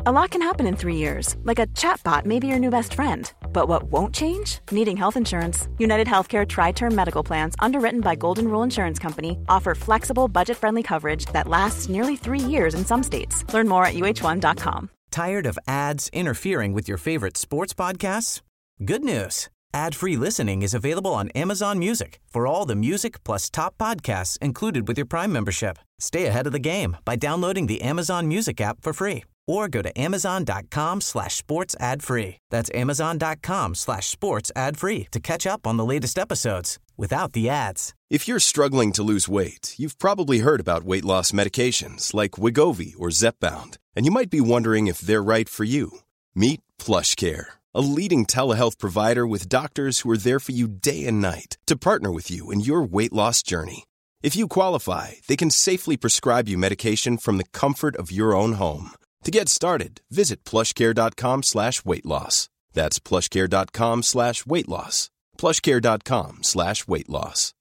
A lot can happen in 3 years, like a chatbot may be your new best friend. But what won't change? Needing health insurance. United Healthcare Tri-Term Medical Plans, underwritten by Golden Rule Insurance Company, offer flexible, budget-friendly coverage that lasts nearly 3 years in some states. Learn more at uh1.com. Tired of ads interfering with your favorite sports podcasts? Good news. Ad-free listening is available on Amazon Music for all the music plus top podcasts included with your Prime membership. Stay ahead of the game by downloading the Amazon Music app for free or go to amazon.com/sports ad free. That's amazon.com/sports ad free to catch up on the latest episodes without the ads. If you're struggling to lose weight, you've probably heard about weight loss medications like Wegovy or Zepbound, and you might be wondering if they're right for you. Meet PlushCare, a leading telehealth provider with doctors who are there for you day and night to partner with you in your weight loss journey. If you qualify, they can safely prescribe you medication from the comfort of your own home. To get started, visit plushcare.com/weight loss. That's plushcare.com/weight loss. plushcare.com/weight loss.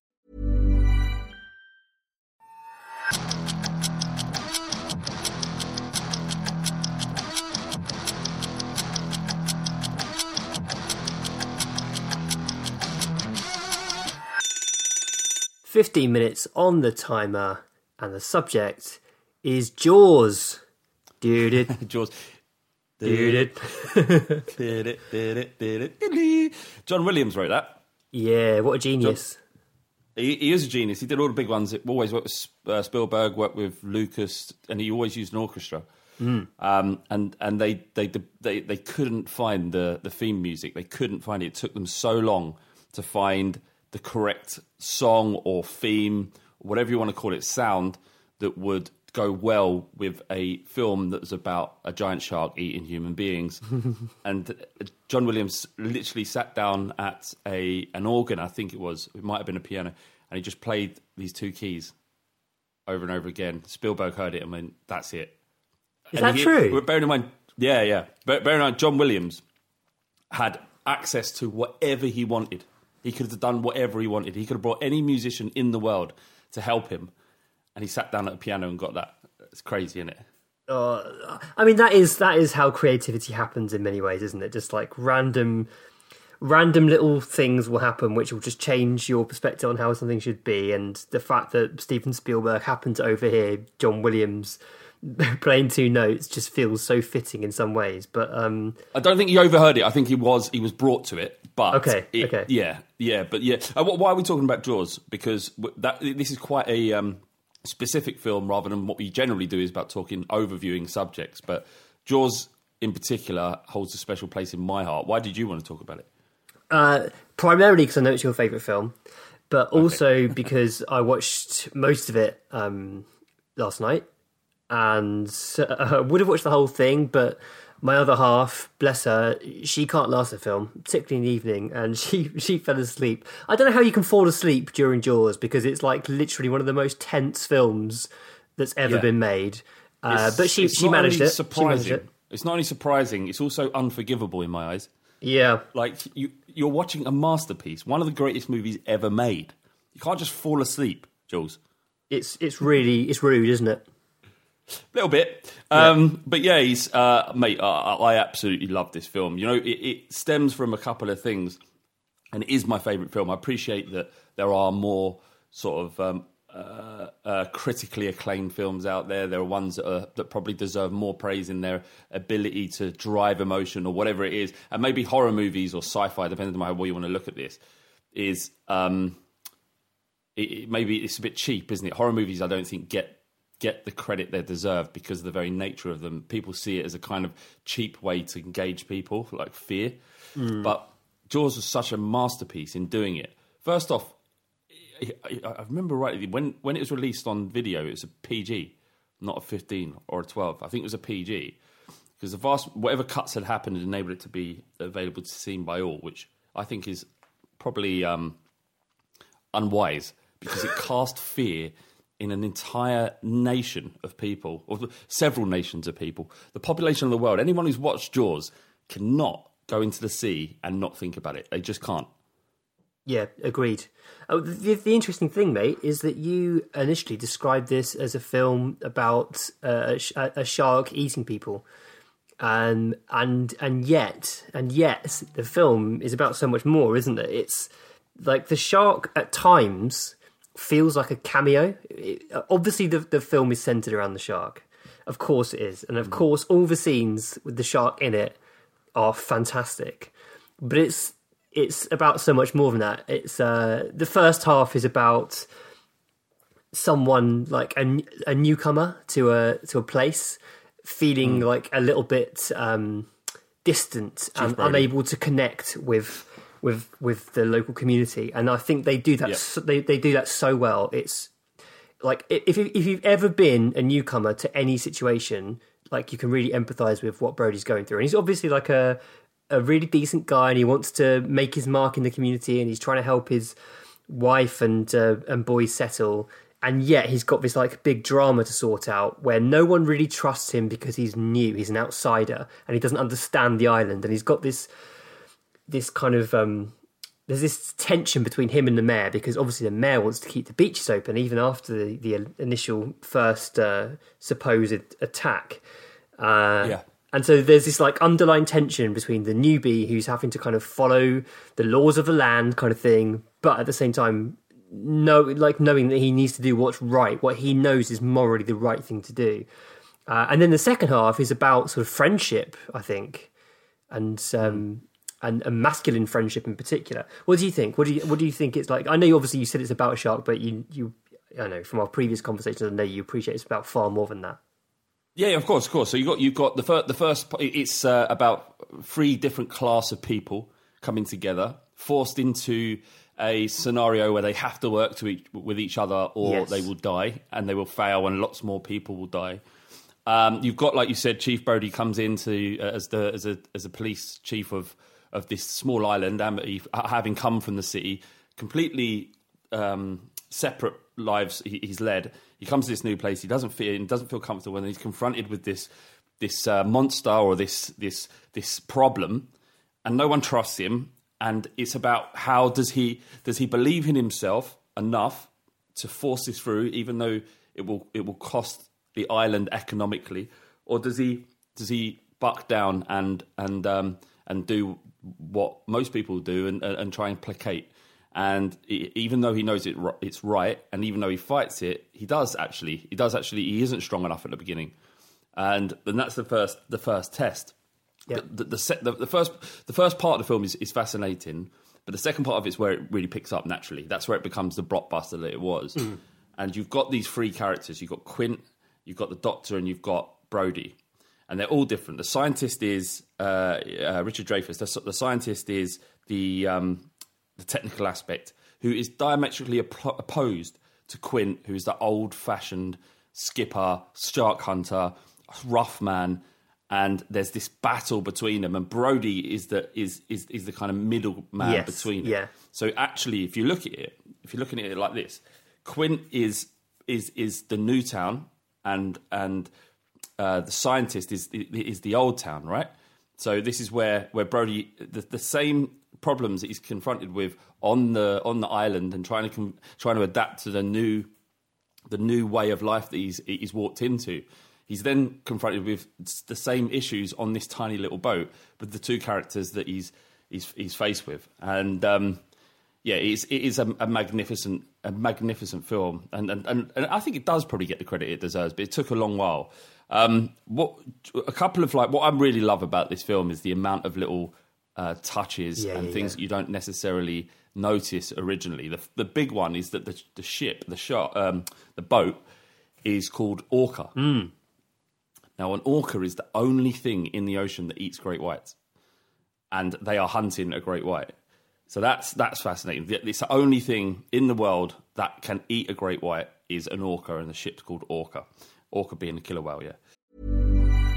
"15 minutes on the timer, and the subject is Jaws." Dude, Jaws. dude. John Williams wrote that. Yeah, what a genius. He is a genius. He did all the big ones. It always worked with Spielberg, worked with Lucas, and he always used an orchestra. And they couldn't find the theme music. They couldn't find it. It took them so long to find the correct song or theme, whatever you want to call it, sound that would go well with a film that was about a giant shark eating human beings. And John Williams literally sat down at an organ, I think it might have been a piano, and he just played these two keys over and over again. Spielberg heard it and went, that's it. Is that true? Bearing in mind, yeah. Bearing in mind, John Williams had access to whatever he wanted. He could have done whatever he wanted. He could have brought any musician in the world to help him. And he sat down at a piano and got that. It's crazy, isn't it? I mean, that is how creativity happens in many ways, isn't it? Just like random little things will happen which will just change your perspective on how something should be. And the fact that Steven Spielberg happened to overhear John Williams playing two notes just feels so fitting in some ways. But I don't think he overheard it. I think he was brought to it. But okay. Yeah. Why are we talking about Jaws? Because this is quite a specific film rather than what we generally do is about talking overviewing subjects. But Jaws in particular holds a special place in my heart. Why did you want to talk about it? Primarily because I know it's your favourite film, but also because I watched most of it last night, and would have watched the whole thing, but my other half, bless her, she can't last a film, particularly in the evening, and she fell asleep. I don't know how you can fall asleep during Jaws, because it's like literally one of the most tense films that's ever been made. But she managed it. Surprising. It's not only surprising, it's also unforgivable in my eyes. Yeah. Like, you're watching a masterpiece, one of the greatest movies ever made. You can't just fall asleep, Jules. It's rude, isn't it? A little bit. But yeah, he's, mate, I absolutely love this film. You know, it stems from a couple of things, and it is my favourite film. I appreciate that there are more sort of critically acclaimed films out there. There are ones that probably deserve more praise in their ability to drive emotion or whatever it is. And maybe horror movies or sci-fi, depending on how you want to look at this, is maybe it's a bit cheap, isn't it? Horror movies, I don't think, get the credit they deserve because of the very nature of them. People see it as a kind of cheap way to engage people, like fear. But Jaws was such a masterpiece in doing it. First off, I remember rightly, when it was released on video, it was a PG, not a 15 or a 12. I think it was a PG, because whatever cuts had happened had enabled it to be available to seen by all, which I think is probably unwise, because it cast fear in an entire nation of people, or several nations of people. The population of the world, anyone who's watched Jaws cannot go into the sea and not think about it. They just can't. Yeah, agreed. The interesting thing, mate, is that you initially described this as a film about a shark eating people, and yet the film is about so much more, isn't it? It's like the shark at times feels like a cameo. Obviously, the film is centered around the shark. Of course it is. And of course, all the scenes with the shark in it are fantastic. But it's about so much more than that. It's the first half is about someone like a newcomer to a place feeling like a little bit distant and unable to connect with the local community, and I think they do that. Yeah. They do that so well. It's like if you've ever been a newcomer to any situation, like you can really empathise with what Brody's going through. And he's obviously like a really decent guy, and he wants to make his mark in the community, and he's trying to help his wife and boys settle. And yet he's got this like big drama to sort out where no one really trusts him because he's new, he's an outsider, and he doesn't understand the island. And he's got this kind of there's this tension between him and the mayor, because obviously the mayor wants to keep the beaches open even after the initial first supposed attack. And so there's this like underlying tension between the newbie who's having to kind of follow the laws of the land kind of thing, but at the same time knowing that he needs to do what's right, what he knows is morally the right thing to do. And then the second half is about sort of friendship, I think, and masculine friendship in particular. What do you think? What do you think it's like? I know obviously you said it's about a shark, but you I know from our previous conversations, I know you appreciate it's about far more than that. Yeah, of course. So you've got the first. It's about three different class of people coming together, forced into a scenario where they have to work with each other, or they will die, and they will fail, and lots more people will die. You've got, like you said, Chief Brody comes into as a police chief of this small island, having come from the city, completely separate lives he's led. He comes to this new place. He doesn't feel comfortable, and he's confronted with this monster or this problem, and no one trusts him. And it's about how does he believe in himself enough to force this through, even though it will cost the island economically, or does he buck down and do what most people do and try and placate? And even though he knows it's right, and even though he fights it, he isn't strong enough at the beginning, and that's the first test. Yeah. The first part of the film is fascinating, but the second part of it's where it really picks up naturally. That's where it becomes the blockbuster that it was. And you've got these three characters. You've got Quint, you've got the Doctor, and you've got Brody, and they're all different. The scientist is Richard Dreyfuss. The scientist is the technical aspect, who is diametrically opposed to Quint, who is the old-fashioned skipper, shark hunter, rough man. And there's this battle between them, and Brody is the kind of middle man between them. Yeah. So actually, if you're looking at it like this, Quint is the new town, and the scientist is the old town, right? So this is where Brody the same problems that he's confronted with on the island, and trying to adapt to the new way of life that he's walked into. He's then confronted with the same issues on this tiny little boat with the two characters that he's faced with, and it is a magnificent film, and I think it does probably get the credit it deserves, but it took a long while. What I really love about this film is the amount of little touches and things that you don't necessarily notice originally. The big one is that the boat is called Orca. Now, an orca is the only thing in the ocean that eats great whites, and they are hunting a great white. So that's fascinating. It's the only thing in the world that can eat a great white is an orca, and the ship's called Orca. Orca being the killer whale, yeah.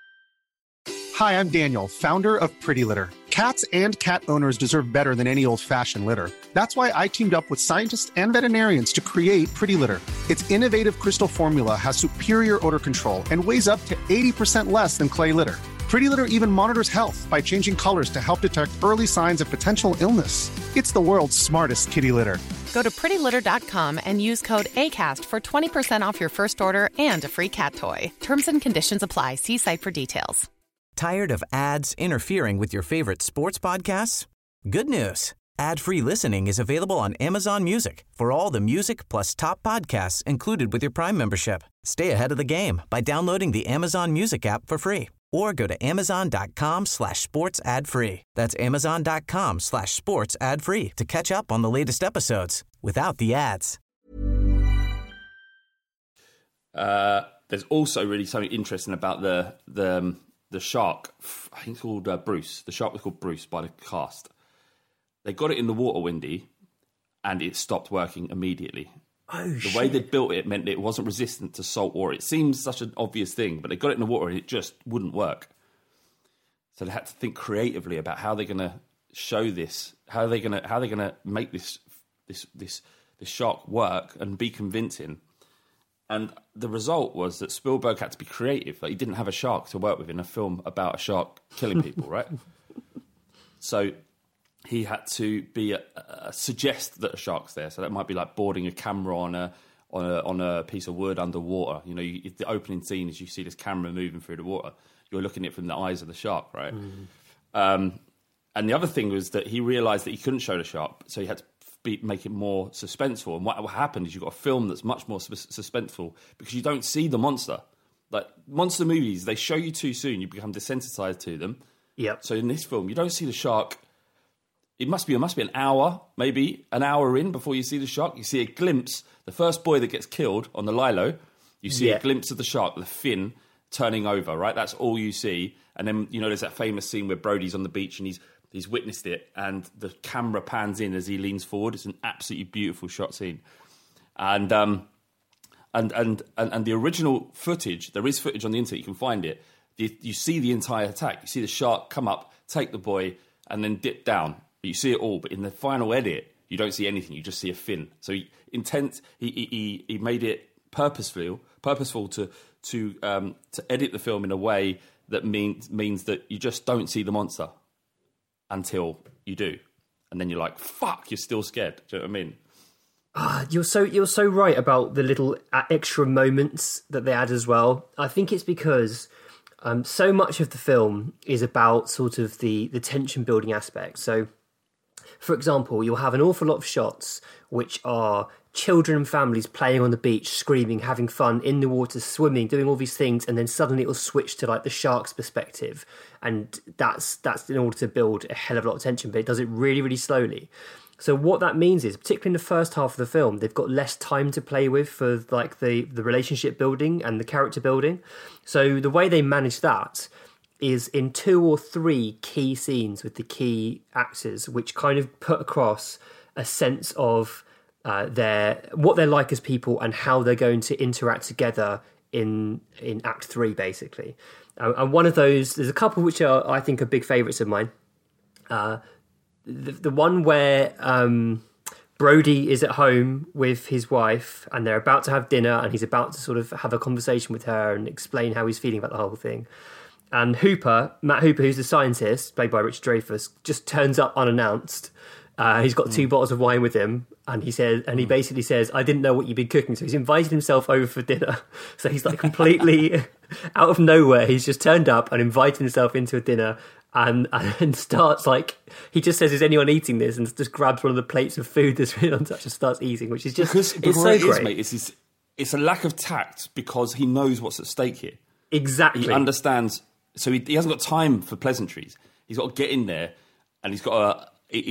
Hi, I'm Daniel, founder of Pretty Litter. Cats and cat owners deserve better than any old-fashioned litter. That's why I teamed up with scientists and veterinarians to create Pretty Litter. Its innovative crystal formula has superior odor control and weighs up to 80% less than clay litter. Pretty Litter even monitors health by changing colors to help detect early signs of potential illness. It's the world's smartest kitty litter. Go to prettylitter.com and use code ACAST for 20% off your first order and a free cat toy. Terms and conditions apply. See site for details. Tired of ads interfering with your favorite sports podcasts? Good news. Ad-free listening is available on Amazon Music for all the music plus top podcasts included with your Prime membership. Stay ahead of the game by downloading the Amazon Music app for free or go to amazon.com/sports ad free. That's amazon.com/sports ad free to catch up on the latest episodes without the ads. There's also really something interesting about the shark. I think it's called Bruce. The shark was called Bruce by the cast. They got it in the water, Windy, and it stopped working immediately. The way they built it meant it wasn't resistant to salt water. It seems such an obvious thing, but they got it in the water and it just wouldn't work. So they had to think creatively about how they're going to show this, how they're going to make this shark work and be convincing. And the result was that Spielberg had to be creative. Like, he didn't have a shark to work with in a film about a shark killing people, right? So he had to be suggest that a shark's there. So that might be like boarding a camera on a piece of wood underwater. You know, the opening scene is you see this camera moving through the water. You're looking at it from the eyes of the shark, right? And the other thing was that he realised that he couldn't show the shark, so he had to make it more suspenseful. And what happened is you've got a film that's much more suspenseful because you don't see the monster. Like monster movies, they show you too soon. You become desensitized to them. Yep. So in this film, you don't see the shark. It must be an hour, maybe an hour in before you see the shark. You see a glimpse. The first boy that gets killed on the Lilo, you see a glimpse of the shark, the fin turning over, right? That's all you see. And then, you know, there's that famous scene where Brody's on the beach and he's witnessed it and the camera pans in as he leans forward. It's an absolutely beautiful shot scene. And the original footage, there is footage on the internet, you can find it. You see the entire attack. You see the shark come up, take the boy, and then dip down. You see it all, but in the final edit, you don't see anything. You just see a fin. So he made it purposeful to edit the film in a way that means that you just don't see the monster until you do, and then you're like, "Fuck!" You're still scared. Do you know what I mean? You're so right about the little extra moments that they add as well. I think it's because so much of the film is about sort of the tension building aspect. So, for example, you'll have an awful lot of shots which are children and families playing on the beach, screaming, having fun in the water, swimming, doing all these things, and then suddenly it'll switch to like the shark's perspective, and that's in order to build a hell of a lot of tension, but it does it really, really slowly. So what that means is, particularly in the first half of the film, they've got less time to play with for like the relationship building and the character building. So the way they manage that is in 2 or 3 key scenes with the key actors, which kind of put across a sense of what they're like as people and how they're going to interact together in Act 3, basically. And one of those, there's a couple which are, I think, are big favourites of mine. The one where Brody is at home with his wife and they're about to have dinner and he's about to sort of have a conversation with her and explain how he's feeling about the whole thing. And Matt Hooper, who's the scientist, played by Richard Dreyfuss, just turns up unannounced. He's got 2 bottles of wine with him, and he basically says, "I didn't know what you'd been cooking." So he's invited himself over for dinner. So he's like completely out of nowhere. He's just turned up and invited himself into a dinner, and starts like, he just says, "Is anyone eating this?" and just grabs one of the plates of food that's been on touch and starts eating, which is just it's so great. Mate, it's a lack of tact because he knows what's at stake here. Exactly, he understands. So he hasn't got time for pleasantries. He's got to get in there, and he's got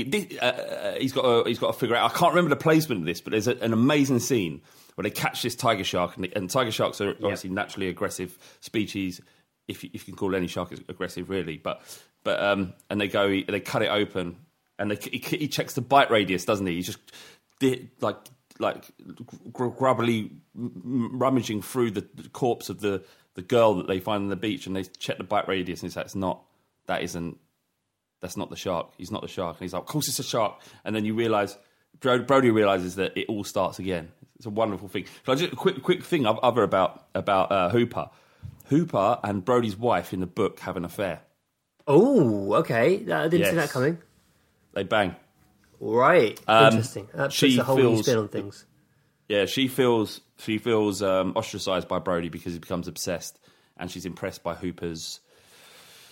to figure out. I can't remember the placement of this, but there's an amazing scene where they catch this tiger shark, and tiger sharks are obviously naturally aggressive species, if you can call any shark aggressive, really. But and they cut it open, and he checks the bite radius, doesn't he? He's just like grubbily rummaging through the corpse of the girl that they find on the beach, and they check the bite radius, and he's like, that's not the shark. He's not the shark. And he's like, of course it's a shark. And then you realise, Brody realises that it all starts again. It's a wonderful thing. So just a quick thing other about Hooper. Hooper and Brody's wife in the book have an affair. Oh, okay. I didn't see that coming. They bang. Right. Interesting. That puts a whole new spin on things. Yeah, she feels ostracised by Brody because he becomes obsessed, and she's impressed by Hooper's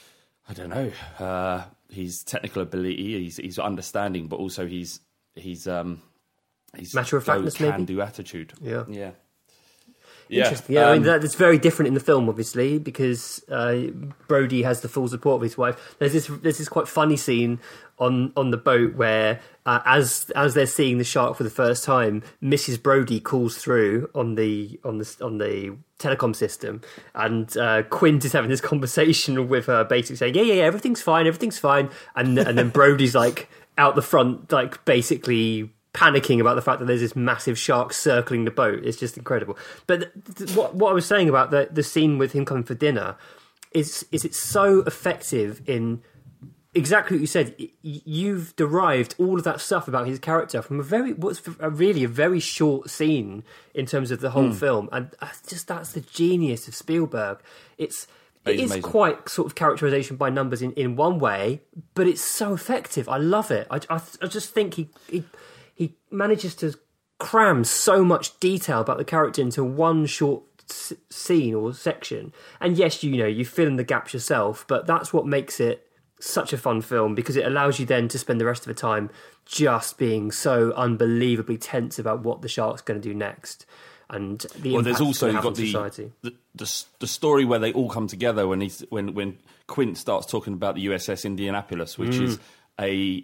I don't know. His technical ability, his understanding, but also his matter of factness, maybe can-do attitude. Yeah. Interesting. Yeah, I mean, that's very different in the film, obviously, because Brody has the full support of his wife. There's this quite funny scene on the boat where, as they're seeing the shark for the first time, Mrs. Brody calls through on the telecom system, and Quint is having this conversation with her, basically saying, "Yeah, everything's fine, and then Brody's like out the front, like basically panicking about the fact that there's this massive shark circling the boat. It's just incredible. But what I was saying about the scene with him coming for dinner is it's so effective in exactly what you said. You've derived all of that stuff about his character from a very short scene in terms of the whole film, and just that's the genius of Spielberg. It is quite sort of characterization by numbers in one way, but it's so effective. I love it. I just think he manages to cram so much detail about the character into one short scene or section. And yes, you fill in the gaps yourself, but that's what makes it such a fun film, because it allows you then to spend the rest of the time just being so unbelievably tense about what the shark's going to do next. And there's also got the story where they all come together when Quint starts talking about the USS Indianapolis, which is a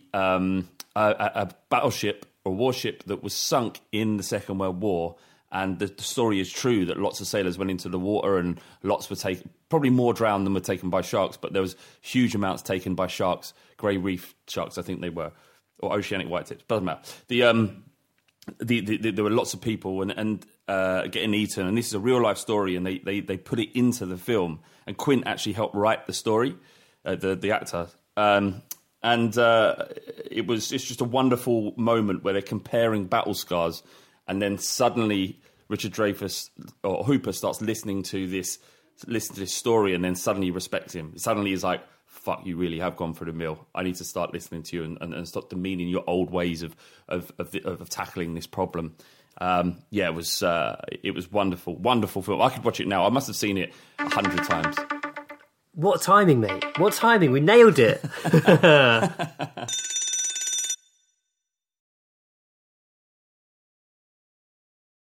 battleship or warship that was sunk in the Second World War, and the story is true that lots of sailors went into the water and lots were taken, probably more drowned than were taken by sharks, but there was huge amounts taken by sharks, grey reef sharks, I think they were, or oceanic whitetips, doesn't matter. There were lots of people and getting eaten, and this is a real life story, and they put it into the film, and Quint actually helped write the story, the actor. It's just a wonderful moment where they're comparing battle scars, and then suddenly Richard Dreyfuss or Hooper starts listening to this story, and then suddenly respects him. Suddenly he's like, "Fuck, you really have gone for the mill. I need to start listening to you and stop demeaning your old ways of tackling this problem." It was wonderful film. I could watch it now. I must have seen it 100 times. What timing, mate? What timing? We nailed it.